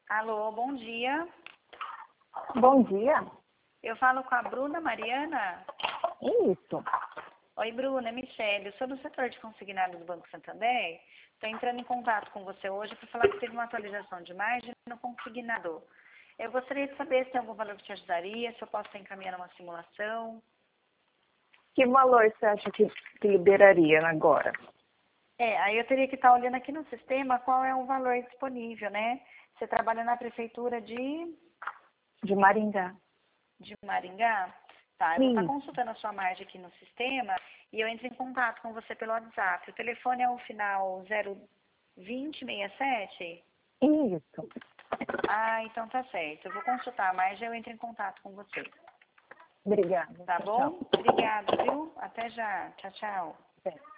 Alô, bom dia. Bom dia. Eu falo com a Bruna Mariana. Isso. Oi, Bruna, é Michele. Eu sou do setor de consignado do Banco Santander. Estou entrando em contato com você hoje para falar que teve uma atualização de margem no consignado. Eu gostaria de saber se tem algum valor que te ajudaria, se eu posso estar encaminhando uma simulação. Que valor você acha que liberaria agora? Aí eu teria que estar olhando aqui no sistema qual é o valor disponível, né? Você trabalha na prefeitura De Maringá. de Maringá? Tá, eu vou estar Isso. consultando a sua margem aqui no sistema e eu entro em contato com você pelo WhatsApp. O telefone é o final 02067? Isso. Ah, então tá certo. Eu vou consultar a margem e eu entro em contato com você. Obrigada. Tá Tchau, bom? tchau. Obrigada, viu? Até já. Tchau, tchau. Até.